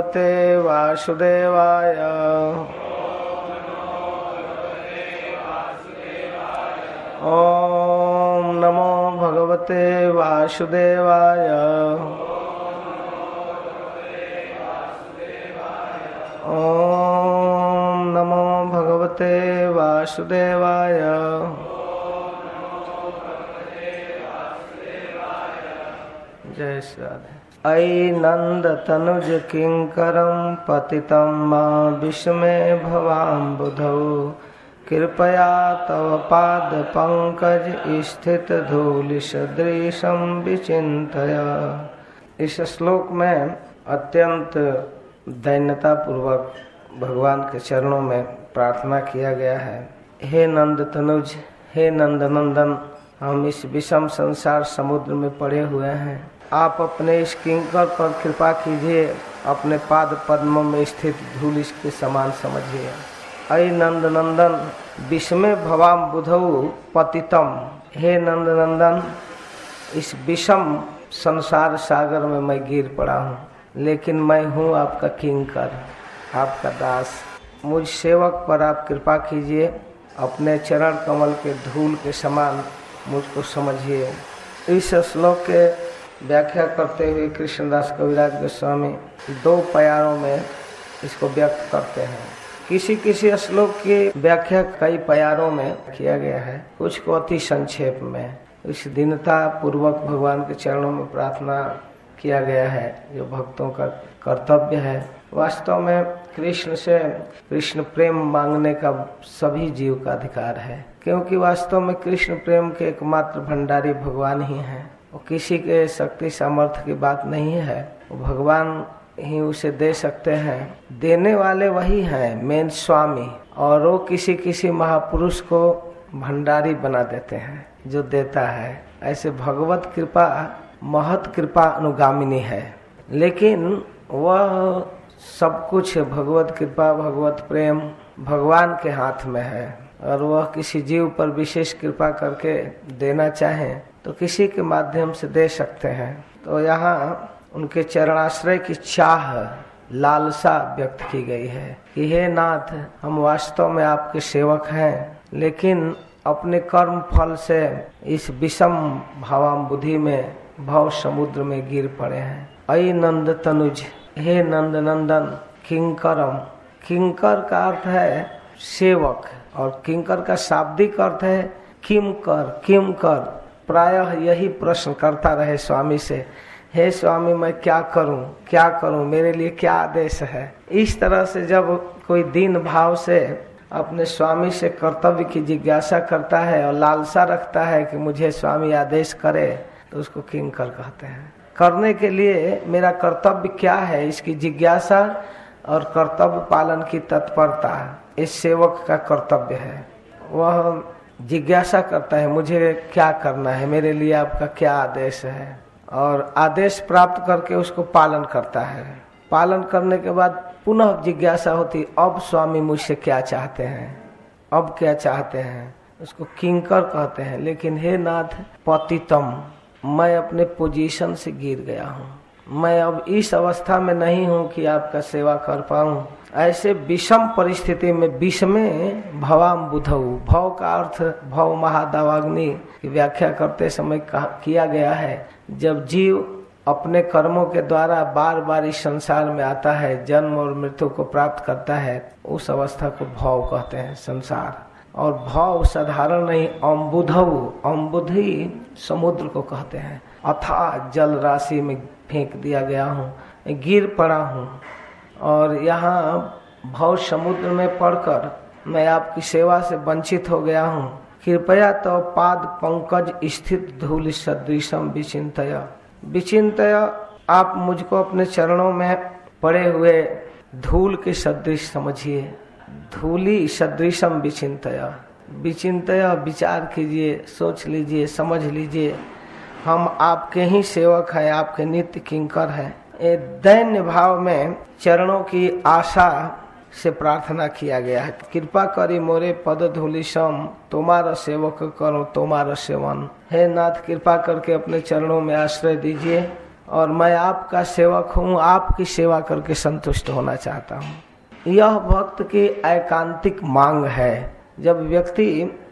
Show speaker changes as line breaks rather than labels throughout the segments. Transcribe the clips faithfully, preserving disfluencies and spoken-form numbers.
भगवते वासुदेवाय। ओम नमो भगवते वासुदेवाय। ओम नमो भगवते वासुदेवाय। जय श्री राधे। अयि नंद तनुज किंकरं पतितं मां विस्मय भवाम्बुधौ। कृपया तव पाद पंकज स्थित धूलि सदृशं विचिंतय। इस श्लोक में अत्यंत दैन्यता पूर्वक भगवान के चरणों में प्रार्थना किया गया है। हे नंद तनुज, हे नंद नंदन, हम इस विषम संसार समुद्र में पड़े हुए हैं। आप अपने इस किंकर पर कृपा कीजिए, अपने पाद पद्मों में स्थित धूल के समान समझिए। अयि नंद नंदन विस्मय भवाम बुधौ पतितम। हे नंद नंदन, इस विषम संसार सागर में मैं गिर पड़ा हूँ, लेकिन मैं हूँ आपका किंकर, आपका दास। मुझ सेवक पर आप कृपा कीजिए, अपने चरण कमल के धूल के समान मुझको समझिए। इस श्लोक के व्याख्या करते हुए कृष्णदास कविराज गोस्वामी दो प्यारों में इसको व्यक्त करते हैं। किसी किसी श्लोक की व्याख्या कई प्यारों में किया गया है, कुछ को अति संक्षेप में। इस दीनता पूर्वक भगवान के चरणों में प्रार्थना किया गया है, जो भक्तों का कर्तव्य है। वास्तव में कृष्ण से कृष्ण प्रेम मांगने का सभी जीव का अधिकार है, क्योंकि वास्तव में कृष्ण प्रेम के एकमात्र भंडारी भगवान ही हैं। वो किसी के शक्ति सामर्थ्य की बात नहीं है, वो भगवान ही उसे दे सकते हैं। देने वाले वही हैं, मेन स्वामी, और वो किसी किसी महापुरुष को भंडारी बना देते हैं जो देता है। ऐसे भगवत कृपा महत कृपा अनुगामिनी है, लेकिन वह सब कुछ भगवत कृपा भगवत प्रेम भगवान के हाथ में है, और वह किसी जीव पर विशेष कृपा करके देना चाहें तो किसी के माध्यम से दे सकते हैं। तो यहाँ उनके चरणाश्रय की चाह लालसा व्यक्त की गई है कि हे नाथ, हम वास्तव में आपके सेवक हैं, लेकिन अपने कर्म फल से इस विषम भावाम्बुधि में भव समुद्र में गिर पड़े हैं। अयि नंद तनुज, हे नंद नंदन, किंकरम। किंकर का अर्थ है सेवक, और किंकर का शाब्दिक अर्थ है किम कर, किम कर। प्रायः यही प्रश्न करता रहे स्वामी से, हे स्वामी मैं क्या करूं, क्या करूं, मेरे लिए क्या आदेश है। इस तरह से जब कोई दीन भाव से अपने स्वामी से कर्तव्य की जिज्ञासा करता है और लालसा रखता है कि मुझे स्वामी आदेश करे, तो उसको किंकर कहते हैं। करने के लिए मेरा कर्तव्य क्या है, इसकी जिज्ञासा और कर्तव्य पालन की तत्परता इस सेवक का कर्तव्य है। वह जिज्ञासा करता है मुझे क्या करना है, मेरे लिए आपका क्या आदेश है, और आदेश प्राप्त करके उसको पालन करता है। पालन करने के बाद पुनः जिज्ञासा होती, अब स्वामी मुझसे क्या चाहते हैं, अब क्या चाहते हैं, उसको किंकर कहते हैं। लेकिन हे नाथ पतितम, मैं अपने पोजीशन से गिर गया हूँ, मैं अब इस अवस्था में नहीं हूँ कि आपका सेवा कर पाऊँ। ऐसे विषम परिस्थिति में विषमे भवाम बुधौ, भव का अर्थ भव महादावाग्नि की व्याख्या करते समय किया गया है। जब जीव अपने कर्मों के द्वारा बार बार इस संसार में आता है, जन्म और मृत्यु को प्राप्त करता है, उस अवस्था को भव कहते हैं, संसार। और भव साधारण नहीं, अम्बुधौ, अम्बुधि समुद्र को कहते हैं। अथाह जल राशि में फेंक दिया गया हूँ, गिर पड़ा हूँ, और यहाँ भव समुद्र में पड़कर मैं आपकी सेवा से वंचित हो गया हूँ। कृपया तो पाद पंकज स्थित धूलि सदृशम विचिंतय। विचिंतय, आप मुझको अपने चरणों में पड़े हुए धूल के सदृश समझिए। धूलि सदृशम विचिंतय, विचिंतय विचार कीजिए, सोच लीजिए, समझ लीजिए, हम आपके ही सेवक हैं, आपके नित्य किंकर हैं। दैन्य भाव में चरणों की आशा से प्रार्थना किया गया है। कृपा करी मोरे पद धूलि सम, तुम्हारा सेवक करो तुम्हारा सेवन। हे नाथ, कृपा करके अपने चरणों में आश्रय दीजिए, और मैं आपका सेवक हूँ, आपकी सेवा करके संतुष्ट होना चाहता हूँ। यह भक्त की एकांतिक मांग है। जब व्यक्ति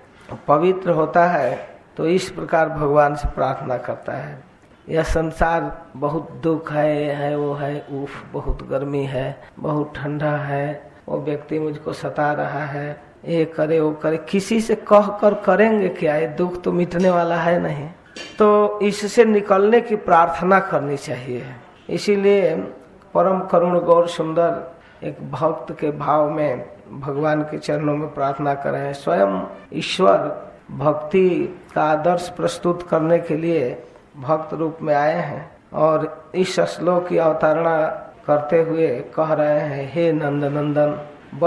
पवित्र होता है तो इस प्रकार भगवान से प्रार्थना करता है, यह संसार बहुत दुख है, ये है वो है, उफ बहुत गर्मी है, बहुत ठंडा है, वो व्यक्ति मुझको सता रहा है, ये करे वो करे, किसी से कह कर करेंगे क्या? ये दुख तो मिटने वाला है नहीं। तो इससे निकलने की प्रार्थना करनी चाहिए। इसीलिए परम करुण गौर सुंदर एक भक्त के भाव में भगवान के चरणों में प्रार्थना करें। स्वयं ईश्वर भक्ति का आदर्श प्रस्तुत करने के लिए भक्त रूप में आए हैं और इस श्लोक की अवतारणा करते हुए कह रहे हैं, हे नंद नंदन,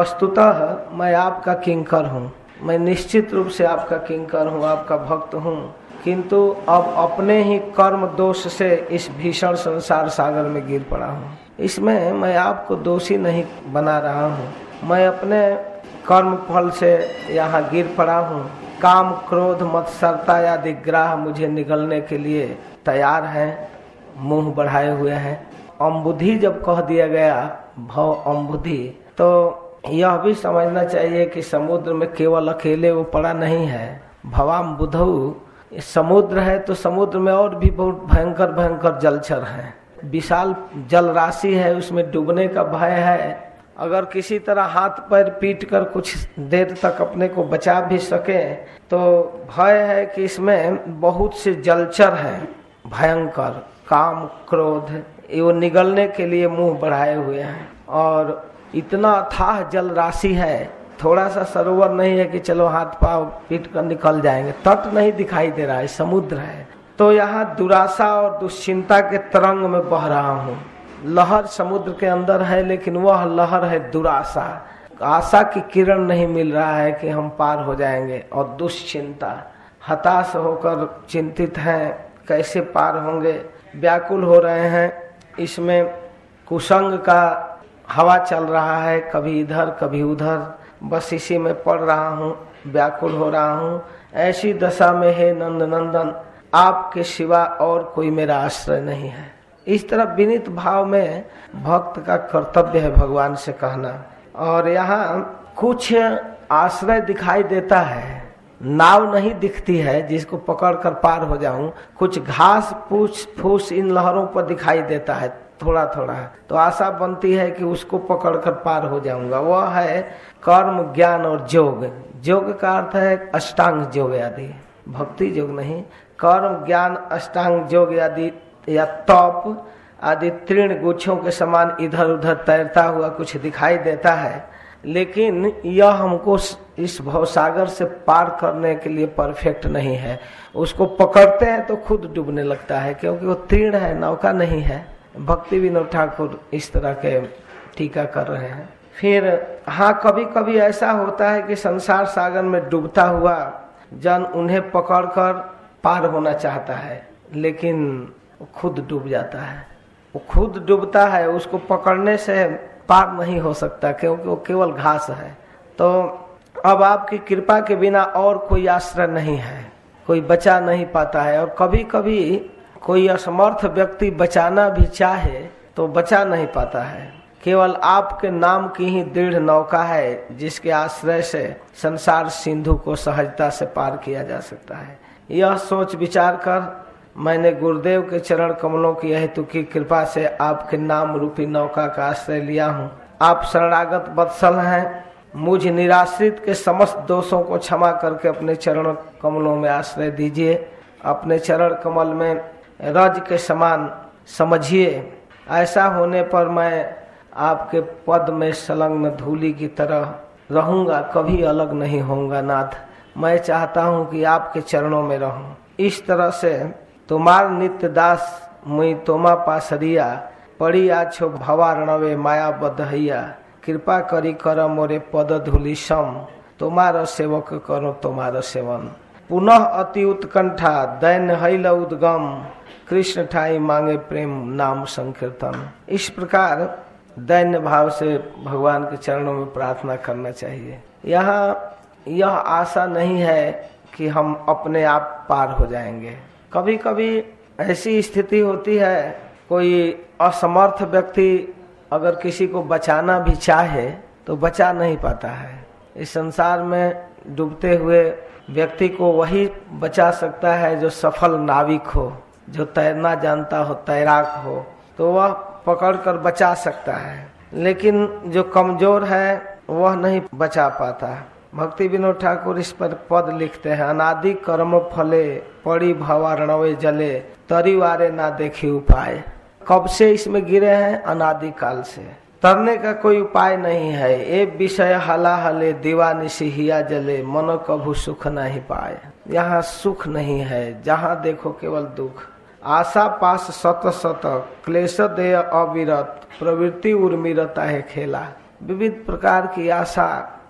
वस्तुतः मैं आपका किंकर हूँ, मैं निश्चित रूप से आपका किंकर हूँ, आपका भक्त हूँ, किंतु अब अपने ही कर्म दोष से इस भीषण संसार सागर में गिर पड़ा हूँ। इसमें मैं आपको दोषी नहीं बना रहा हूँ, मैं अपने कर्म फल से यहाँ गिर पड़ा हूँ। काम क्रोध मत्सरता आदि ग्राह मुझे निगलने के लिए तैयार हैं, मुंह बढ़ाए हुए हैं। अम्बुधि जब कह दिया गया, भव अम्बुधि, तो यह भी समझना चाहिए कि समुद्र में केवल अकेले वो पड़ा नहीं है। भवाम बुधऊ समुद्र है तो समुद्र में और भी बहुत भयंकर भयंकर जलचर हैं, विशाल जल राशि है, उसमें डूबने का भय है। अगर किसी तरह हाथ पैर पीट कर कुछ देर तक अपने को बचा भी सके तो भय है कि इसमें बहुत से जलचर हैं भयंकर, काम क्रोध, वो निगलने के लिए मुंह बढ़ाए हुए हैं। और इतना अथाह जल राशि है, थोड़ा सा सरोवर नहीं है कि चलो हाथ पांव पीट कर निकल जाएंगे, तट नहीं दिखाई दे रहा है, समुद्र है। तो यहाँ दुराशा और दुश्चिंता के तरंग में बह रहा हूँ। लहर समुद्र के अंदर है लेकिन वह लहर है दुराशा, आशा की किरण नहीं मिल रहा है कि हम पार हो जाएंगे। और दुश्चिंता, हताश होकर चिंतित हैं कैसे पार होंगे, व्याकुल हो रहे हैं। इसमें कुसंग का हवा चल रहा है, कभी इधर कभी उधर, बस इसी में पड़ रहा हूँ, व्याकुल हो रहा हूँ। ऐसी दशा में हे नंद नंदन, आपके सिवा और कोई मेरा आश्रय नहीं है। इस तरह विनीत भाव में भक्त का कर्तव्य है भगवान से कहना। और यहाँ कुछ आश्रय दिखाई देता है, नाव नहीं दिखती है जिसको पकड़ कर पार हो जाऊं, कुछ घास पूछ फूस इन लहरों पर दिखाई देता है थोड़ा थोड़ा, तो आशा बनती है कि उसको पकड़ कर पार हो जाऊंगा। वह है कर्म ज्ञान और योग। योग का अर्थ है अष्टांग योग आदि, भक्ति योग नहीं, कर्म ज्ञान अष्टांग योग आदि या तप आदि तीर्ण गुच्छों के समान इधर उधर तैरता हुआ कुछ दिखाई देता है, लेकिन यह हमको इस भवसागर से पार करने के लिए परफेक्ट नहीं है। उसको पकड़ते हैं तो खुद डूबने लगता है, क्योंकि वो तीर्ण है, नौका नहीं है। भक्ति विनोद ठाकुर इस तरह के टीका कर रहे हैं। फिर हाँ, कभी कभी ऐसा होता है कि संसार सागर में डूबता हुआ जन उन्हें पकड़कर पार होना चाहता है, लेकिन वो खुद डूब जाता है। वो खुद डूबता है, उसको पकड़ने से पार नहीं हो सकता, क्योंकि वो केवल घास है। तो अब आपकी कृपा के बिना और कोई आश्रय नहीं है, कोई बचा नहीं पाता है। और कभी कभी कोई असमर्थ व्यक्ति बचाना भी चाहे तो बचा नहीं पाता है। केवल आपके नाम की ही दृढ़ नौका है जिसके आश्रय से संसार सिंधु को सहजता से पार किया जा सकता है। यह सोच विचार कर मैंने गुरुदेव के चरण कमलों की हेतु की कृपा से आपके नाम रूपी नौका का आश्रय लिया हूँ। आप शरणागत वत्सल हैं, मुझ निराश्रित के समस्त दोषों को क्षमा करके अपने चरण कमलों में आश्रय दीजिए। अपने चरण कमल में रज के समान समझिए। ऐसा होने पर मैं आपके पद में संलग्न धूलि की तरह रहूंगा, कभी अलग नहीं होऊंगा नाथ। मैं चाहता हूं कि आपके चरणों में रहूं। इस तरह से तुम्हार नित्य दास मुई तोमा पासरिया, पड़ी आछो भवा रणवे माया बदहैया, कृपा करी कर मोरे पद धूलि सम, तुम्हारा सेवक करो तुम्हारा सेवन। पुनः अति उत्कंठा दैन हैल उद्गम, कृष्ण ठाई मांगे प्रेम नाम संकीर्तन। इस प्रकार दैन्य भाव से भगवान के चरणों में प्रार्थना करना चाहिए। यहाँ यह आशा नहीं है कि हम अपने आप पार हो जाएंगे। कभी कभी ऐसी स्थिति होती है कोई असमर्थ व्यक्ति अगर किसी को बचाना भी चाहे तो बचा नहीं पाता है। इस संसार में डूबते हुए व्यक्ति को वही बचा सकता है जो सफल नाविक हो, जो तैरना जानता हो, तैराक हो, तो वह पकड़कर बचा सकता है। लेकिन जो कमजोर है वह नहीं बचा पाता। भक्ति विनोद ठाकुर इस पर पद लिखते हैं, अनादि कर्म फले पड़ी भवारणवे जले तरीवारे ना देखी उपाय। कब से इसमें गिरे हैं? अनादि काल से। तरने का कोई उपाय नहीं है। ए विषय हला हले दीवानिशी हिया जले मनो कभू सुख नहीं पाए। यहाँ सुख नहीं है, जहाँ देखो केवल दुख। आशा पास सत सत क्लेश देय अविरत प्रवृत्ति उर्मिरता है खेला। विविध प्रकार की आशा,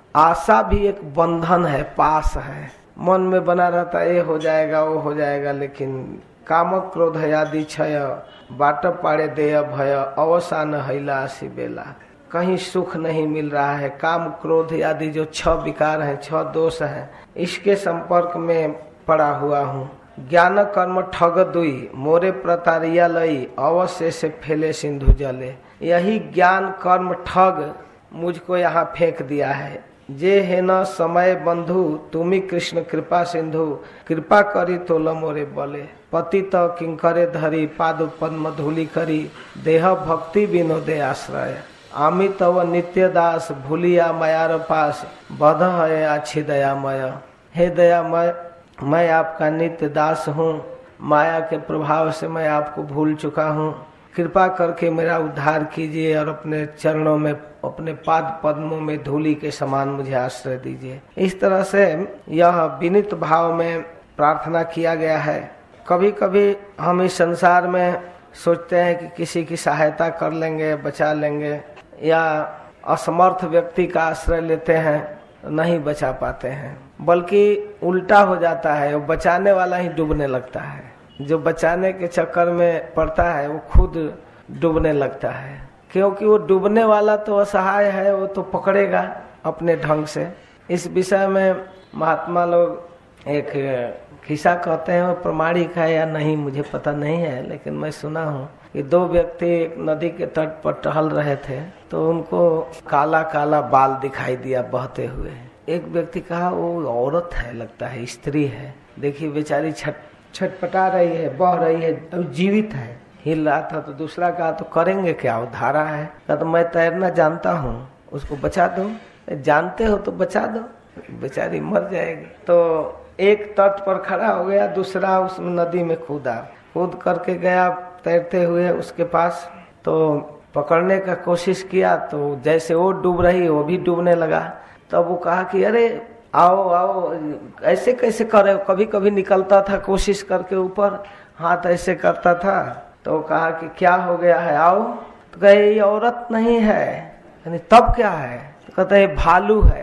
आशा भी एक बंधन है, पास है, मन में बना रहता है, ये हो जाएगा वो हो जाएगा, लेकिन काम क्रोध आदि क्षय बाट पाड़े देय भय अवसान हैला आसी बेला। कहीं सुख नहीं मिल रहा है। काम क्रोध आदि जो छह विकार हैं, छह दोष हैं, इसके संपर्क में पड़ा हुआ हूँ। ज्ञान कर्म ठग दुई मोरे प्रतारिया लई अवश्य से फैले सिंधु जले। यही ज्ञान कर्म ठग मुझको यहाँ फेंक दिया है। जे है न समय बंधु तुम्ही कृष्ण कृपा सिंधु कृपा करी तोल मोरे बले। पति तो किंकरे धरी पाद पद्म धूलि करी देह भक्ति विनोदे आश्रय। आमी तव नित्य दास भूलिया मयार पास बध है अच्छी दयामय। हे दयामय, मैं आपका नित्य दास हूँ, माया के प्रभाव से मैं आपको भूल चुका हूँ। कृपा करके मेरा उद्धार कीजिए और अपने चरणों में, अपने पाद पद्मों में धूलि के समान मुझे आश्रय दीजिए। इस तरह से यह विनीत भाव में प्रार्थना किया गया है। कभी कभी हम इस संसार में सोचते हैं कि किसी की सहायता कर लेंगे, बचा लेंगे, या असमर्थ व्यक्ति का आश्रय लेते हैं, नहीं बचा पाते हैं, बल्कि उल्टा हो जाता है, वो बचाने वाला ही डूबने लगता है। जो बचाने के चक्कर में पड़ता है वो खुद डूबने लगता है, क्योंकि वो डूबने वाला तो असहाय है, वो तो पकड़ेगा अपने ढंग से। इस विषय में महात्मा लोग एक किस्सा कहते हैं, वो प्रमाणिक है या नहीं मुझे पता नहीं है, लेकिन मैं सुना हूँ कि दो व्यक्ति एक नदी के तट पर टहल रहे थे, तो उनको काला काला बाल दिखाई दिया बहते हुए। एक व्यक्ति कहा वो औरत है, लगता है स्त्री है, देखिए बेचारी छट छटपटा रही है, बह रही है, तो जीवित है, हिल रहा था। तो दूसरा कहा तो करेंगे क्या, वो धारा है। कहा तो मैं तैरना जानता हूँ, उसको बचा दो। जानते हो तो बचा दो, बेचारी मर जाएगी। तो एक तट पर खड़ा हो गया, दूसरा उस नदी में कूदा, कूद करके गया तैरते हुए उसके पास। तो पकड़ने का कोशिश किया, तो जैसे वो डूब रही वो भी डूबने लगा। तब वो कहा कि अरे आओ आओ, ऐसे कैसे करे। कभी कभी निकलता था कोशिश करके ऊपर, हाथ ऐसे करता था। तो कहा कि क्या हो गया है, आओ। तो कहे ये औरत नहीं है। यानी तब क्या है? तो कहते हैं भालू है।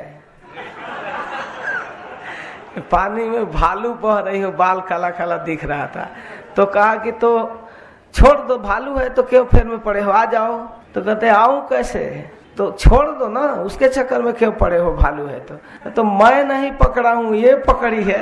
पानी में भालू बह रही हो, बाल काला काला दिख रहा था। तो कहा कि तो छोड़ दो, भालू है तो क्यों फेर में पड़े हो, आ जाओ। तो कहते आऊं कैसे? तो छोड़ दो ना, उसके चक्कर में क्यों पड़े हो, भालू है तो। तो मैं नहीं पकड़ा हूं, ये पकड़ी है,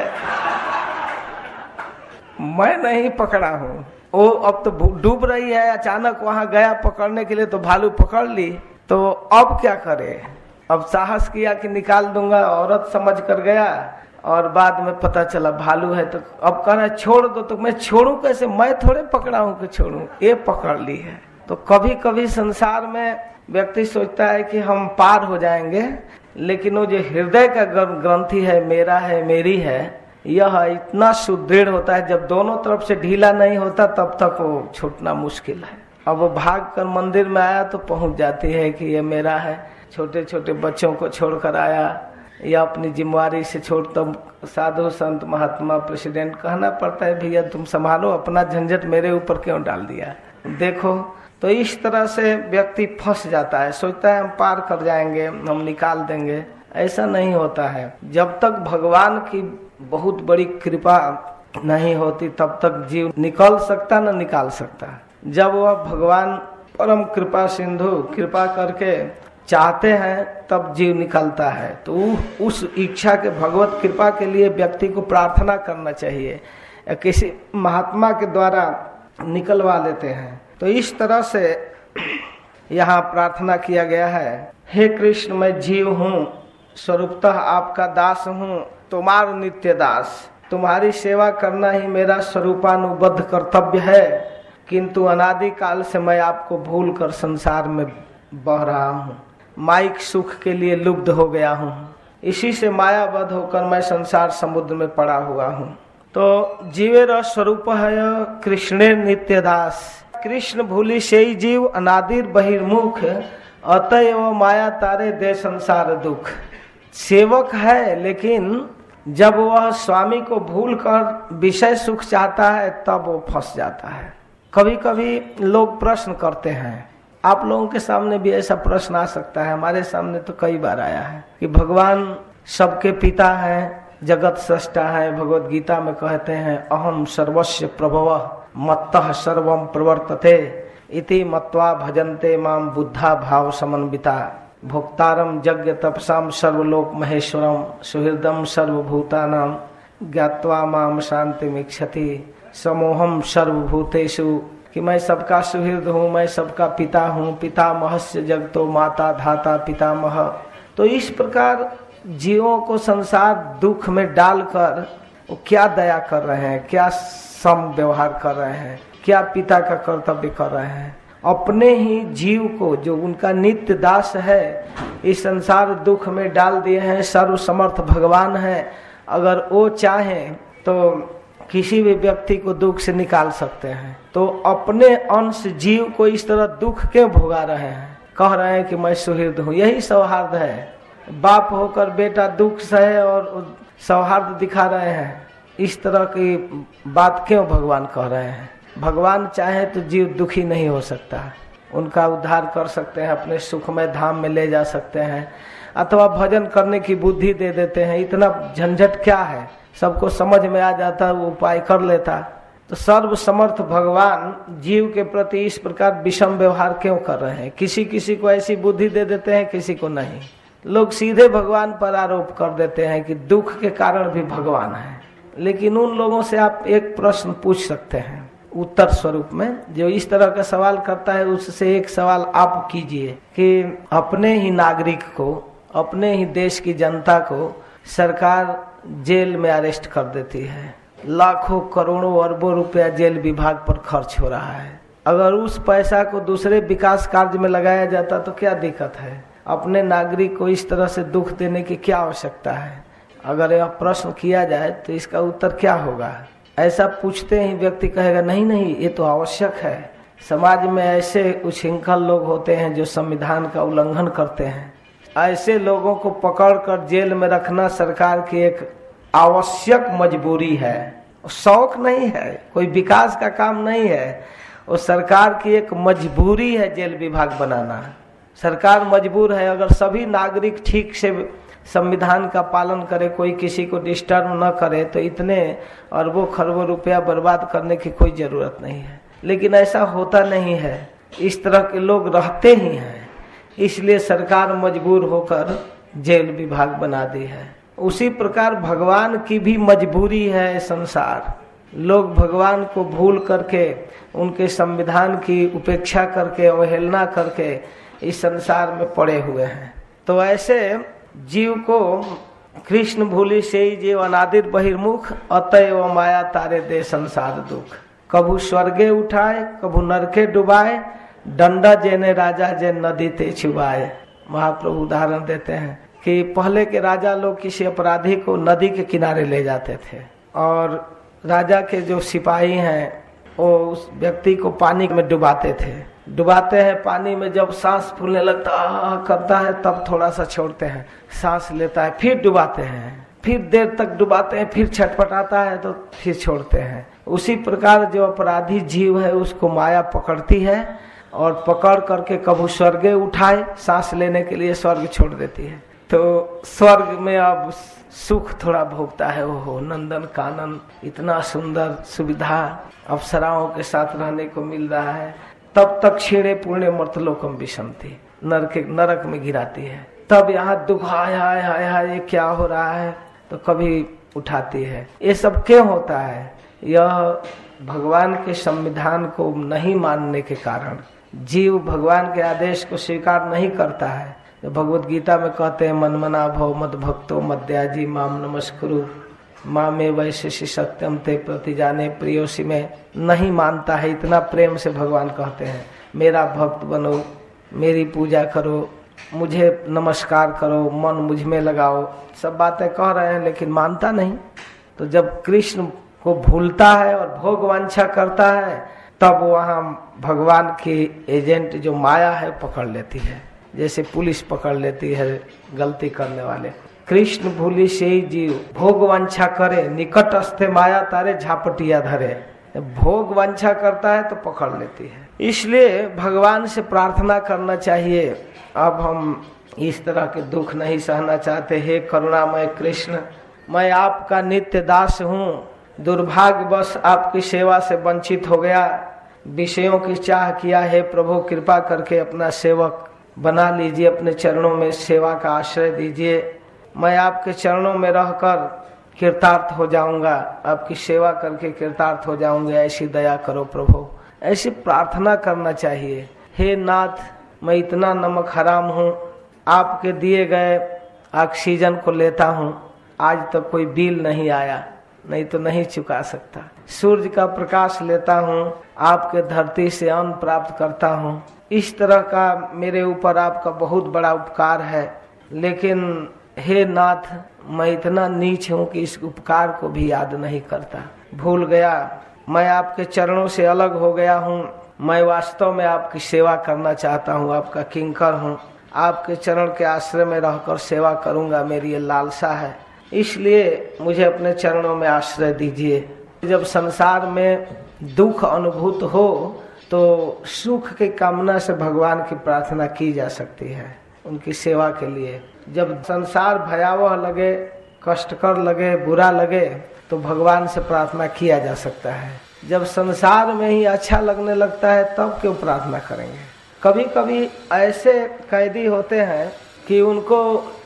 मैं नहीं पकड़ा हूं। वो अब तो डूब रही है, अचानक वहां गया पकड़ने के लिए तो भालू पकड़ ली। तो अब क्या करे? अब साहस किया कि निकाल दूंगा, औरत समझ कर गया, और बाद में पता चला भालू है। तो अब कह रहा छोड़ दो। तो मैं छोड़ू कैसे, मैं थोड़े पकड़ा हूं कि छोड़ू, ये पकड़ ली है। तो कभी कभी संसार में व्यक्ति सोचता है कि हम पार हो जाएंगे, लेकिन वो जो हृदय का ग्रंथि है, मेरा है, मेरी है, यह इतना सुदृढ़ होता है, जब दोनों तरफ से ढीला नहीं होता तब तक वो छूटना मुश्किल है। अब वो भाग कर मंदिर में आया तो पहुंच जाती है कि ये मेरा है। छोटे छोटे बच्चों को छोड़कर आया, या अपनी जिम्मेवारी से छोड़, तब साधु संत महात्मा प्रेसिडेंट कहना पड़ता है भैया तुम संभालो, अपना झंझट मेरे ऊपर क्यों डाल दिया। देखो, तो इस तरह से व्यक्ति फंस जाता है, सोचता है हम पार कर जाएंगे, हम निकाल देंगे। ऐसा नहीं होता है। जब तक भगवान की बहुत बड़ी कृपा नहीं होती तब तक जीव निकल सकता न निकाल सकता। जब वह भगवान परम कृपा सिंधु कृपा करके चाहते हैं तब जीव निकलता है। तो उस इच्छा के, भगवत कृपा के लिए व्यक्ति को प्रार्थना करना चाहिए, या किसी महात्मा के द्वारा निकलवा लेते हैं। तो इस तरह से यहाँ प्रार्थना किया गया है, हे कृष्ण मैं जीव हूँ, स्वरूपतः आपका दास हूँ, तुम्हार नित्य दास, तुम्हारी सेवा करना ही मेरा स्वरूपानुबद्ध कर्तव्य है, किंतु अनादि काल से मैं आपको भूल कर संसार में बह रहा हूँ, माइक सुख के लिए लुब्ध हो गया हूँ, इसी से मायाबद्ध होकर मैं संसार समुद्र में पड़ा हुआ हूँ। तो जीवेर स्वरूप है कृष्णे नित्य दास, कृष्ण भूली से ही जीव अनादिर बहिर्मुख, अतएव माया तारे दे संसार दुख। सेवक है लेकिन जब वह स्वामी को भूल कर विषय सुख चाहता है तब वो फंस जाता है। कभी कभी लोग प्रश्न करते हैं, आप लोगों के सामने भी ऐसा प्रश्न आ सकता है, हमारे सामने तो कई बार आया है कि भगवान सबके पिता हैं, जगत सृष्टा है, भगवत गीता में कहते हैं अहम सर्वस्य प्रभवः मत्तः सर्वम प्रवर्तते इति मत्वा भजन्ते माम बुद्धा भाव समन्विता, भोक्तारम यज्ञ तपसाम सर्वलोक महेश्वरम सुहृदम सर्वभूतानाम ज्ञात्वा माम शांतिमिच्छति समोहम सर्वभूतेषु, कि मैं सबका सुहृद हूँ, मैं सबका पिता हूँ, पितामहस्य जगतो माता धाता पितामह। तो इस प्रकार जीवों को संसार दुख में डालकर वो क्या दया कर रहे हैं, क्या सम व्यवहार कर रहे हैं, क्या पिता का कर्तव्य कर रहे हैं, अपने ही जीव को जो उनका नित्य दास है इस संसार दुख में डाल दिए हैं। सर्वसमर्थ भगवान है, अगर वो चाहे तो किसी भी व्यक्ति को दुख से निकाल सकते हैं, तो अपने अंश जीव को इस तरह दुख क्यों भोगा रहे हैं, कह रहे हैं कि मैं सुहृद हूँ। यही सौहार्द है, बाप होकर बेटा दुख सहे और सौहार्द दिखा रहे हैं, इस तरह की बात क्यों भगवान कह रहे हैं। भगवान चाहे तो जीव दुखी नहीं हो सकता, उनका उद्धार कर सकते हैं, अपने सुखमय धाम में ले जा सकते हैं, अथवा भजन करने की बुद्धि दे देते हैं। इतना झंझट क्या है, सबको समझ में आ जाता, वो उपाय कर लेता। तो सर्वसमर्थ भगवान जीव के प्रति इस प्रकार विषम व्यवहार क्यों कर रहे हैं, किसी किसी को ऐसी बुद्धि दे देते हैं, किसी को नहीं। लोग सीधे भगवान पर आरोप कर देते हैं कि दुख के कारण भी भगवान है, लेकिन उन लोगों से आप एक प्रश्न पूछ सकते हैं उत्तर स्वरूप में, जो इस तरह का सवाल करता है उससे एक सवाल आप कीजिए कि अपने ही नागरिक को, अपने ही देश की जनता को सरकार जेल में अरेस्ट कर देती है, लाखों करोड़ों अरबों रुपया जेल विभाग पर खर्च हो रहा है। अगर उस पैसा को दूसरे विकास कार्य में लगाया जाता तो क्या दिक्कत है, अपने नागरिक को इस तरह से दुख देने की क्या आवश्यकता है। अगर यह प्रश्न किया जाए तो इसका उत्तर क्या होगा। ऐसा पूछते ही व्यक्ति कहेगा नहीं नहीं ये तो आवश्यक है। समाज में ऐसे उच्छृंखल लोग होते हैं जो संविधान का उल्लंघन करते हैं, ऐसे लोगों को पकड़कर जेल में रखना सरकार की एक आवश्यक मजबूरी है, शौक नहीं है, कोई विकास का काम नहीं है, वो सरकार की एक मजबूरी है जेल विभाग बनाना। सरकार मजबूर है, अगर सभी नागरिक ठीक से संविधान का पालन करे, कोई किसी को डिस्टर्ब न करे, तो इतने अरबों खरबों रुपया बर्बाद करने की कोई जरूरत नहीं है। लेकिन ऐसा होता नहीं है, इस तरह के लोग रहते ही हैं, इसलिए सरकार मजबूर होकर जेल विभाग बना दी है। उसी प्रकार भगवान की भी मजबूरी है संसार। लोग भगवान को भूल करके, उनके संविधान की उपेक्षा करके, अवहेलना करके इस संसार में पड़े हुए हैं। तो ऐसे जीव को कृष्ण भूली से ही जीव अनादिर बहिर्मुख, अतएव माया तारे दे संसार दुख। कभू स्वर्गे उठाए, कभू नरके डुबाए, डंडा जेने राजा जे नदी ते छुबाए। महाप्रभु उदाहरण देते हैं कि पहले के राजा लोग किसी अपराधी को नदी के किनारे ले जाते थे, और राजा के जो सिपाही हैं वो उस व्यक्ति को पानी में डुबाते थे। डुबाते हैं पानी में, जब सांस फूलने लगता आ करता है तब थोड़ा सा छोड़ते हैं, सांस लेता है, फिर डुबाते हैं, फिर देर तक डुबाते हैं, फिर छटपटाता है तो फिर छोड़ते हैं। उसी प्रकार जो अपराधी जीव है उसको माया पकड़ती है और पकड़ करके कभी स्वर्गे उठाए, सांस लेने के लिए स्वर्ग छोड़ देती है। तो स्वर्ग में अब सुख थोड़ा भोगता है, ओहो नंदन कानन, इतना सुंदर सुविधा अप्सराओं के साथ रहने को मिल रहा है। तब तक छेड़े पुण्य मर्तलोकम विषमती, नरक नरक में गिराती है। तब यहाँ दुख हाय हाय हाय हाय ये क्या हो रहा है, तो कभी उठाती है। ये सब क्यों होता है, यह भगवान के संविधान को नहीं मानने के कारण जीव भगवान के आदेश को स्वीकार नहीं करता है। तो भगवत गीता में कहते हैं मनमना भव मद भक्तो मद्याजी माम नमस्कुरु मामे वैशेषि सत्यम ते प्रति जाने प्रियोसी में नहीं मानता है। इतना प्रेम से भगवान कहते हैं मेरा भक्त बनो, मेरी पूजा करो, मुझे नमस्कार करो, मन मुझ में लगाओ, सब बातें कह रहे हैं लेकिन मानता नहीं। तो जब कृष्ण को भूलता है और भोग वांछा करता है तब वहाँ भगवान की एजेंट जो माया है पकड़ लेती है, जैसे पुलिस पकड़ लेती है गलती करने वाले। कृष्ण भूली से जीव भोग वांछा करे, निकट अस्थे माया तारे झापटिया धरे। भोग वांछा करता है तो पकड़ लेती है। इसलिए भगवान से प्रार्थना करना चाहिए, अब हम इस तरह के दुख नहीं सहना चाहते। हे करुणामय कृष्ण, मैं आपका नित्य दास हूँ, दुर्भाग्यवश आपकी सेवा से वंचित हो गया, विषयों की चाह किया। हे प्रभु कृपा करके अपना सेवक बना लीजिए, अपने चरणों में सेवा का आश्रय दीजिए। मैं आपके चरणों में रहकर कृतार्थ हो जाऊंगा, आपकी सेवा करके कृतार्थ हो जाऊंगा, ऐसी दया करो प्रभु। ऐसी प्रार्थना करना चाहिए। हे नाथ, मैं इतना नमक हराम हूँ, आपके दिए गए ऑक्सीजन को लेता हूँ, आज तक तो कोई बिल नहीं आया, नहीं तो नहीं चुका सकता। सूर्य का प्रकाश लेता हूँ, आपके धरती से अन्न प्राप्त करता हूँ। इस तरह का मेरे ऊपर आपका बहुत बड़ा उपकार है, लेकिन हे नाथ, मैं इतना नीच हूँ कि इस उपकार को भी याद नहीं करता, भूल गया। मैं आपके चरणों से अलग हो गया हूँ, मैं वास्तव में आपकी सेवा करना चाहता हूँ, आपका किंकर हूँ, आपके चरण के आश्रय में रहकर सेवा करूँगा, मेरी ये लालसा है। इसलिए मुझे अपने चरणों में आश्रय दीजिए। जब संसार में दुख अनुभूत हो तो सुख की कामना से भगवान की प्रार्थना की जा सकती है, उनकी सेवा के लिए। जब संसार भयावह लगे, कष्टकर लगे, बुरा लगे तो भगवान से प्रार्थना किया जा सकता है। जब संसार में ही अच्छा लगने लगता है तब क्यों प्रार्थना करेंगे। कभी कभी ऐसे कैदी होते हैं कि उनको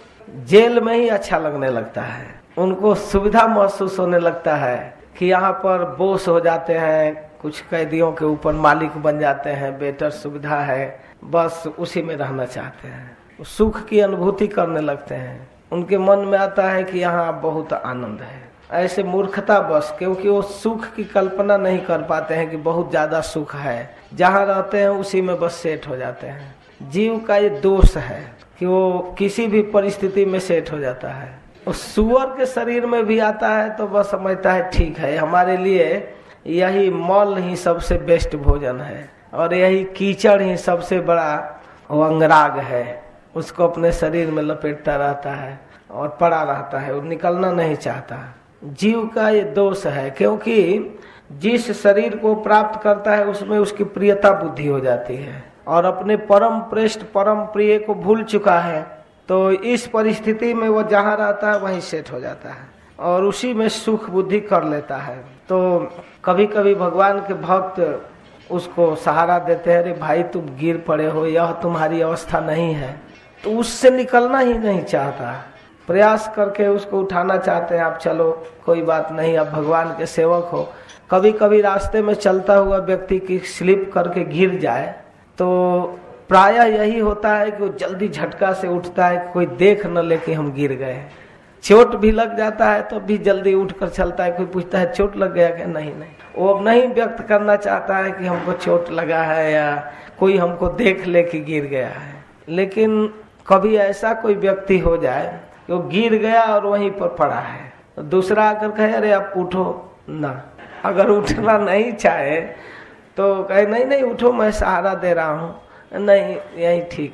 जेल में ही अच्छा लगने लगता है, उनको सुविधा महसूस होने लगता है कि यहाँ पर बोस हो जाते हैं, कुछ कैदियों के ऊपर मालिक बन जाते हैं, बेटर सुविधा है, बस उसी में रहना चाहते हैं, सुख की अनुभूति करने लगते हैं। उनके मन में आता है कि यहाँ बहुत आनंद है। ऐसे मूर्खता बस, क्योंकि वो सुख की कल्पना नहीं कर पाते हैं कि बहुत ज्यादा सुख है, जहाँ रहते हैं उसी में बस सेट हो जाते हैं। जीव का ये दोष है कि वो किसी भी परिस्थिति में सेट हो जाता है। उस सुअर के शरीर में भी आता है तो बस समझता है ठीक है, हमारे लिए यही मल ही सबसे बेस्ट भोजन है और यही कीचड़ ही सबसे बड़ा अंगराग है। उसको अपने शरीर में लपेटता रहता है और पड़ा रहता है, वो निकलना नहीं चाहता। जीव का ये दोष है, क्योंकि जिस शरीर को प्राप्त करता है उसमें उसकी प्रियता बुद्धि हो जाती है और अपने परम प्रेष्ठ परम प्रिय को भूल चुका है। तो इस परिस्थिति में वो जहाँ रहता है वहीं सेट हो जाता है और उसी में सुख बुद्धि कर लेता है। तो कभी कभी भगवान के भक्त उसको सहारा देते हैं, अरे भाई तुम गिर पड़े हो, यह तुम्हारी अवस्था नहीं है, तो उससे निकलना ही नहीं चाहता। प्रयास करके उसको उठाना चाहते हैं, आप चलो कोई बात नहीं, आप भगवान के सेवक हो। कभी कभी रास्ते में चलता हुआ व्यक्ति की स्लिप करके गिर जाए तो प्रायः यही होता है कि वो जल्दी झटका से उठता है, कोई देख न ले कि हम गिर गए। चोट भी लग जाता है तो भी जल्दी उठकर चलता है, कोई पूछता है चोट लग गया क्या, नहीं नहीं, वो अब नहीं व्यक्त करना चाहता है कि हमको चोट लगा है या कोई हमको देख ले कि गिर गया है। लेकिन कभी ऐसा कोई व्यक्ति हो जाए कि वो गिर गया और वहीं पर पड़ा है, तो दूसरा आकर कहे अरे आप उठो ना, अगर उठना नहीं चाहे तो कहे नहीं नहीं उठो, मैं सहारा दे रहा हूँ, नहीं यही ठीक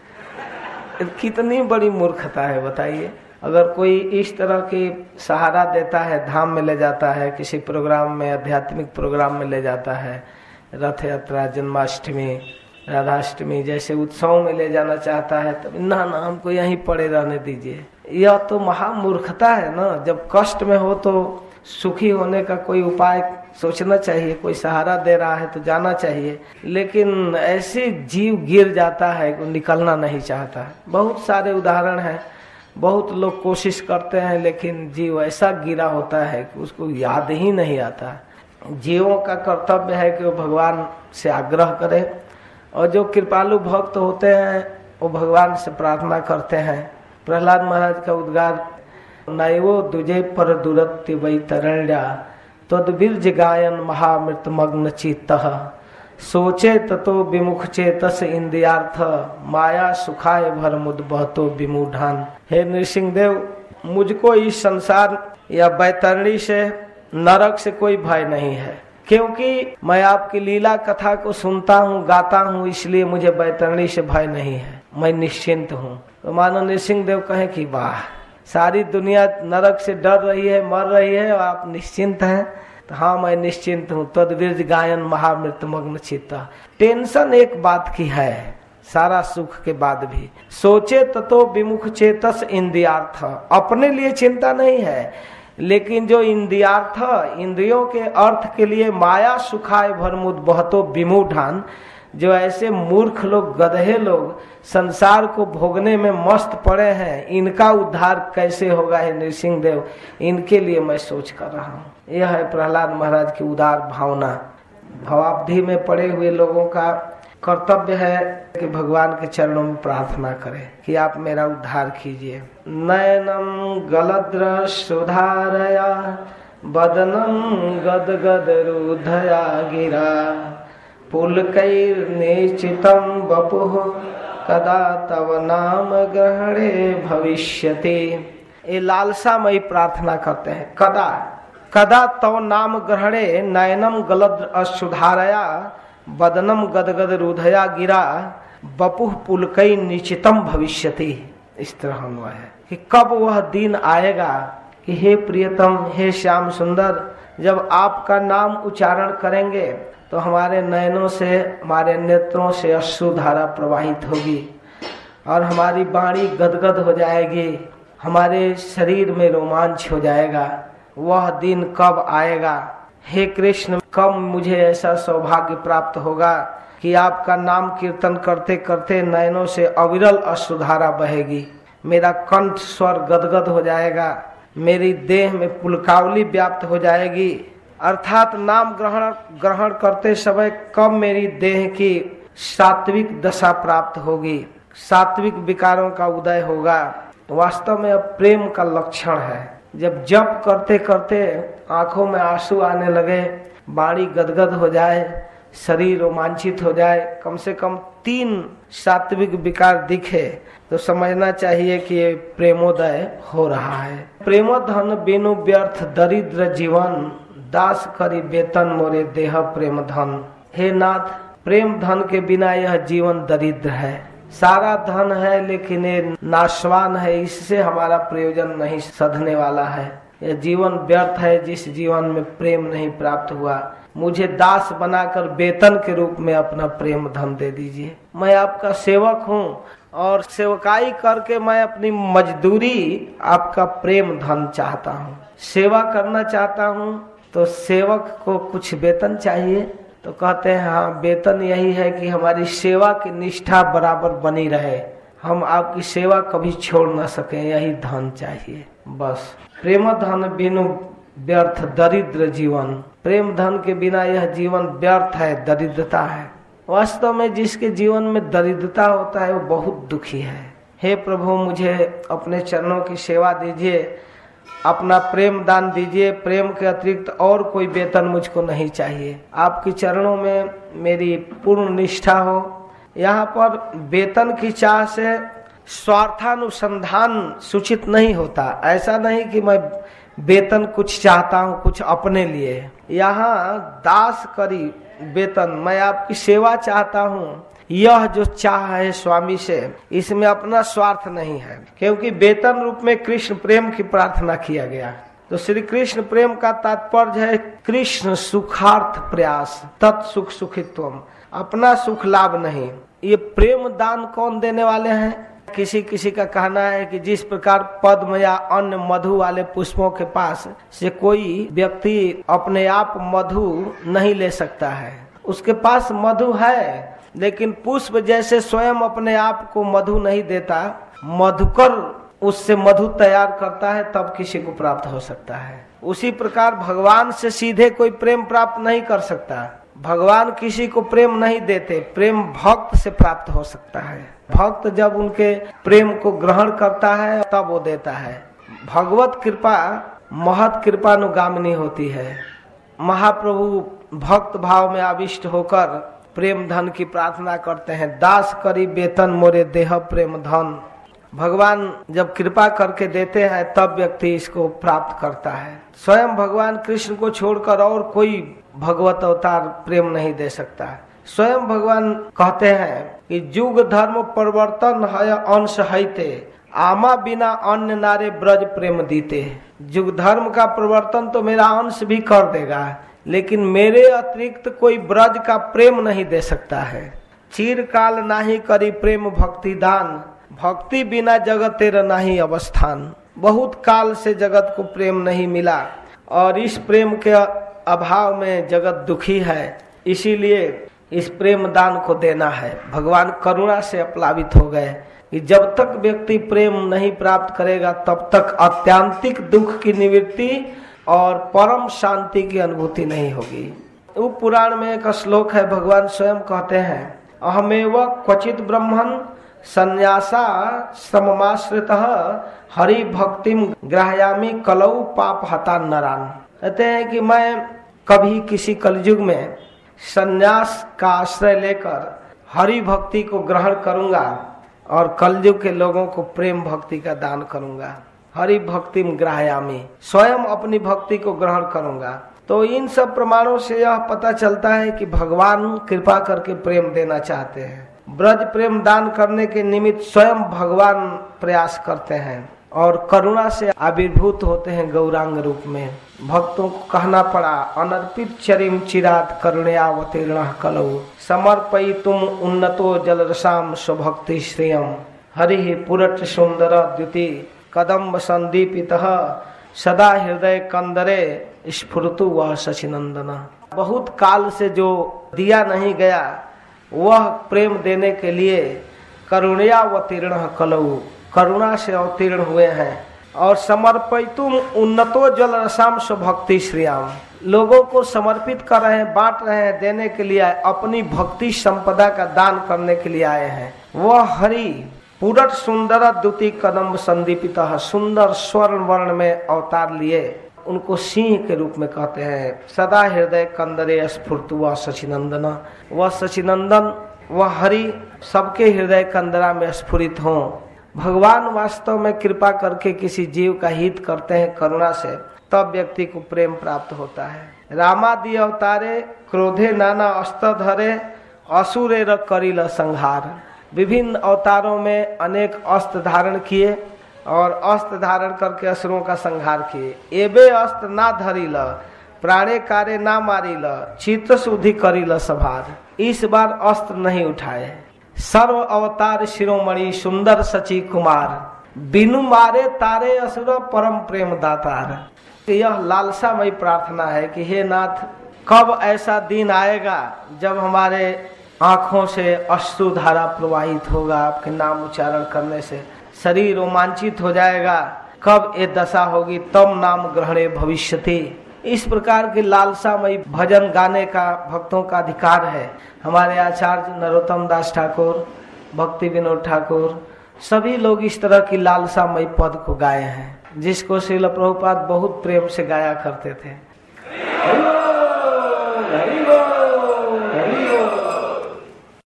है। कितनी बड़ी मूर्खता है बताइए। अगर कोई इस तरह की सहारा देता है, धाम में ले जाता है, किसी प्रोग्राम में, आध्यात्मिक प्रोग्राम में ले जाता है, रथ यात्रा, जन्माष्टमी, राधाष्टमी जैसे उत्सव में ले जाना चाहता है, तब ना ना हमको यहीं पड़े रहने दीजिए, यह तो महामूर्खता है ना। जब कष्ट में हो तो सुखी होने का कोई उपाय सोचना चाहिए, कोई सहारा दे रहा है तो जाना चाहिए। लेकिन ऐसे जीव गिर जाता है कि निकलना नहीं चाहता। बहुत सारे उदाहरण हैं, बहुत लोग कोशिश करते हैं लेकिन जीव ऐसा गिरा होता है कि उसको याद ही नहीं आता। जीवों का कर्तव्य है कि वो भगवान से आग्रह करें, और जो कृपालु भक्त होते हैं वो भगवान से प्रार्थना करते हैं। प्रहलाद महाराज का उद्गार, नैवो दुजे पर दुरत्ति वैतरण्या तद्बीर्ज गायन महामृतमग्न चित्तः सोचे ततो विमुख चेतस इंद्रियार्थ माया सुखाय भर मुद बहतो विमूढ़ान। हे नृसिंह देव, मुझको इस संसार या बैतरणी से, नरक से कोई भय नहीं है, क्योंकि मैं आपकी लीला कथा को सुनता हूँ, गाता हूँ, इसलिए मुझे बैतरणी से भय नहीं है, मैं निश्चिंत हूँ। तो मानो नृसिंह देव कहे कि वाह, सारी दुनिया नरक से डर रही है, मर रही है, और आप निश्चिंत हैं। तो हाँ, मैं निश्चिंत हूँ। तद्बीर्ज गायन महामृतमग्न चित्त। टेंशन एक बात की है, सारा सुख के बाद भी। सोचे ततो विमुख चेतस इंद्रियार्थ, अपने लिए चिंता नहीं है, लेकिन जो इंद्रियार्थ, इंद्रियों के अर्थ के लिए माया सुखाय भरमुद बहतो विमूढ़ान, जो ऐसे मूर्ख लोग, गधे लोग संसार को भोगने में मस्त पड़े हैं, इनका उद्धार कैसे होगा है नृसिंह देव, इनके लिए मैं सोच कर रहा हूँ। यह है प्रहलाद महाराज की उदार भावना। भवाब्धि में पड़े हुए लोगों का कर्तव्य है कि भगवान के चरणों में प्रार्थना करें कि आप मेरा उद्धार कीजिए। नयनम गलद्र सुधारया बदनम गदगद रुधया गिरा पुलकैर्निचितं वपुः कदा तव नाम ग्रहणे भविष्यति। ये लालसामयी प्रार्थना करते हैं। कदा कदा तव नाम ग्रहणे नयनम गलद्र सुधारया बदनम गदगद रुधया गिरा बपुः पुलकै निचितम भविष्यति। इस तरह हुआ है कि कब वह दिन आएगा कि हे प्रियतम, हे श्याम सुंदर, जब आपका नाम उच्चारण करेंगे तो हमारे नयनों से, हमारे नेत्रों से अश्रुधारा प्रवाहित होगी और हमारी वाणी गदगद हो जाएगी, हमारे शरीर में रोमांच हो जाएगा। वह दिन कब आएगा? हे कृष्ण, कब मुझे ऐसा सौभाग्य प्राप्त होगा कि आपका नाम कीर्तन करते करते नयनों से अविरल अश्रुधारा बहेगी, मेरा कंठ स्वर गदगद हो जाएगा, मेरी देह में पुलकावली व्याप्त हो जाएगी। अर्थात नाम ग्रहण ग्रहण करते समय कब मेरी देह की सात्विक दशा प्राप्त होगी, सात्विक विकारों का उदय होगा। वास्तव में अब प्रेम का लक्षण है। जब जप करते करते आंखों में आंसू आने लगे, वाणी गदगद हो जाए, शरीर रोमांचित हो जाए, कम से कम तीन सात्विक विकार दिखे, तो समझना चाहिए कि ये प्रेमोदय हो रहा है। प्रेमोधन बिनु व्यर्थ दरिद्र जीवन दास करी वेतन मोरे देह प्रेम धन। हे नाथ, प्रेम धन के बिना यह जीवन दरिद्र है। सारा धन है लेकिन ये नाशवान है, इससे हमारा प्रयोजन नहीं सधने वाला है। यह जीवन व्यर्थ है जिस जीवन में प्रेम नहीं प्राप्त हुआ। मुझे दास बनाकर वेतन के रूप में अपना प्रेम धन दे दीजिए। मैं आपका सेवक हूँ और सेवकाई करके मैं अपनी मजदूरी आपका प्रेम धन चाहता हूँ। सेवा करना चाहता हूँ तो सेवक को कुछ वेतन चाहिए। तो कहते हैं हाँ, वेतन यही है कि हमारी सेवा की निष्ठा बराबर बनी रहे, हम आपकी सेवा कभी छोड़ न सके, यही धन चाहिए बस। प्रेम धन बिनु व्यर्थ दरिद्र जीवन। प्रेम धन के बिना यह जीवन व्यर्थ है, दरिद्रता है। वास्तव में जिसके जीवन में दरिद्रता होता है वो बहुत दुखी है। हे प्रभु, मुझे अपने चरणों की सेवा दीजिए, अपना प्रेम दान दीजिए। प्रेम के अतिरिक्त और कोई वेतन मुझको नहीं चाहिए। आपके चरणों में मेरी पूर्ण निष्ठा हो। यहाँ पर वेतन की चाह से स्वार्थानुसंधान सूचित नहीं होता। ऐसा नहीं कि मैं वेतन कुछ चाहता हूँ कुछ अपने लिए। यहाँ दास करी वेतन, मैं आपकी सेवा चाहता हूँ, यह जो चाह है स्वामी से, इसमें अपना स्वार्थ नहीं है, क्योंकि वेतन रूप में कृष्ण प्रेम की प्रार्थना किया गया। तो श्री कृष्ण प्रेम का तात्पर्य है कृष्ण सुखार्थ प्रयास, तत्सुख सुखित्वम, अपना सुख लाभ नहीं। ये प्रेम दान कौन देने वाले हैं? किसी किसी का कहना है कि जिस प्रकार पद्म या अन्य मधु वाले पुष्पों के पास से कोई व्यक्ति अपने आप मधु नहीं ले सकता है, उसके पास मधु है लेकिन पुष्प जैसे स्वयं अपने आप को मधु नहीं देता, मधुकर उससे मधु तैयार करता है तब किसी को प्राप्त हो सकता है। उसी प्रकार भगवान से सीधे कोई प्रेम प्राप्त नहीं कर सकता। भगवान किसी को प्रेम नहीं देते, प्रेम भक्त से प्राप्त हो सकता है। भक्त जब उनके प्रेम को ग्रहण करता है तब वो देता है। भगवत कृपा महत कृपानुगामिनी होती है। महाप्रभु भक्त भाव में आविष्ट होकर प्रेम धन की प्रार्थना करते हैं। दास करी वेतन मोरे देह प्रेम धन। भगवान जब कृपा करके देते हैं तब व्यक्ति इसको प्राप्त करता है। स्वयं भगवान कृष्ण को छोड़कर और कोई भगवत अवतार प्रेम नहीं दे सकता है। स्वयं भगवान कहते हैं कि युग धर्म परिवर्तन है अंश हैते, आमा बिना अन्य नारे ब्रज प्रेम दीते। युग धर्म का परिवर्तन तो मेरा अंश भी कर देगा, लेकिन मेरे अतिरिक्त कोई ब्रज का प्रेम नहीं दे सकता है। चिरकाल नाही करी प्रेम भक्ति दान, भक्ति बिना जगत तेरा नहीं अवस्थान। बहुत काल से जगत को प्रेम नहीं मिला और इस प्रेम के अभाव में जगत दुखी है, इसीलिए इस प्रेम दान को देना है। भगवान करुणा से अपलावित हो गए कि जब तक व्यक्ति प्रेम नहीं प्राप्त करेगा तब तक आत्यांतिक दुख की निवृत्ति और परम शांति की अनुभूति नहीं होगी। वो पुराण में एक श्लोक है, भगवान स्वयं कहते हैं, अहमेव क्वचित ब्रह्मन् संन्यासा सममाश्रितः हरि भक्तिम ग्राह्यामि कलौ पाप हता नरान। कहते हैं कि मैं कभी किसी कलयुग में संन्यास का आश्रय लेकर हरि भक्ति को ग्रहण करूंगा और कलयुग के लोगों को प्रेम भक्ति का दान करूंगा। हरि भक्ति में ग्राह्यामि, स्वयं अपनी भक्ति को ग्रहण करूंगा। तो इन सब प्रमाणों से यह पता चलता है कि भगवान कृपा करके प्रेम देना चाहते हैं। ब्रज प्रेम दान करने के निमित्त स्वयं भगवान प्रयास करते हैं और करुणा से आविर्भूत होते हैं गौरांग रूप में। भक्तों को कहना पड़ा, अनर्पित चरिम चिरात करुणयावतीर्ण कलौ समर्पयि तुम उन्नतो जलरसाम स्वभक्ति श्रेयम हरि पुरट सुंदर द्युति कदम्ब संदीपितः सदा हृदय कंदरे स्फुरतु वह शशिनंदन। बहुत काल से जो दिया नहीं गया वह प्रेम देने के लिए करुणयावतीर्ण कलौ, करुणा से अवतीर्ण हुए हैं। और समर्पितुम उन्नतो जल रसाम स्वभक्ति श्रियाम, लोगों को समर्पित कर रहे हैं, बांट रहे हैं, देने के लिए आए, अपनी भक्ति संपदा का दान करने के लिए आए हैं। वह हरि पुरट सुंदर द्युति कदम्ब संदीपिता, सुंदर स्वर्ण वर्ण में अवतार लिए, उनको सिंह के रूप में कहते हैं। सदा हृदय कंदरे स्फुर्तु वह शशिनंदन, वह शशिनंदन वह हरि सबके हृदय कंदरा में स्फुरित हों। भगवान वास्तव में कृपा करके किसी जीव का हित करते हैं करुणा से, तब व्यक्ति को प्रेम प्राप्त होता है। रामादि अवतारे क्रोधे नाना अस्त्र धरे असुरे र करिल संहार। विभिन्न अवतारों में अनेक अस्त्र धारण किए और अस्त्र धारण करके असुरों का संहार किए। एबे अस्त्र ना धरिल प्राणे कारे ना मारिल चित्त शुद्धि करिल सभार। इस बार अस्त्र नहीं उठाए। सर्व अवतार शिरोमणि सुंदर सची कुमार, बिनु मारे तारे असुर परम प्रेम दातार। यह लालसामयी प्रार्थना है कि हे नाथ, कब ऐसा दिन आएगा जब हमारे आंखों से अश्रु धारा प्रवाहित होगा, आपके नाम उच्चारण करने से शरीर रोमांचित हो जाएगा। कब ये दशा होगी तब नाम ग्रहणे भविष्यति। इस प्रकार की लालसामयी भजन गाने का भक्तों का अधिकार है। हमारे आचार्य नरोत्तम दास ठाकुर, भक्ति विनोद ठाकुर, सभी लोग इस तरह की लालसामयी पद को गाए हैं, जिसको श्रील प्रभुपाद बहुत प्रेम से गाया करते थे।